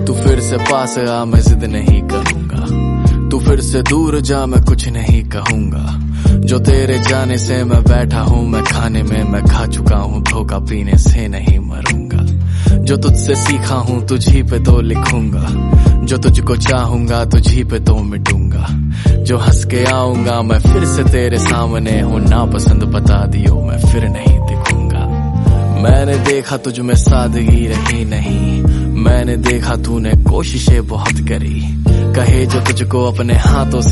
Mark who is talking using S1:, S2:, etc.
S1: तू फिर से पास आ मैं जिद नहीं करूंगा, तू फिर से दूर जा मैं कुछ नहीं कहूंगा। जो तेरे जाने से मैं बैठा हूँ मैं खाने में, मैं खा चुका हूँ धोखा पीने से नहीं मरूंगा। जो तुझसे सीखा हूँ तुझी पे तो लिखूंगा, जो तुझको चाहूंगा तुझी पे तो मिटूंगा। जो हंस के आऊंगा मैं फिर से तेरे सामने हूँ, ना पसंद बता दियो मैं फिर नहीं दिखूंगा। मैंने देखा तुझ में सादगी रही नहीं, मैंने देखा तूने कोशिशें बहुत करी। कहे जो तुझको अपने हाथों से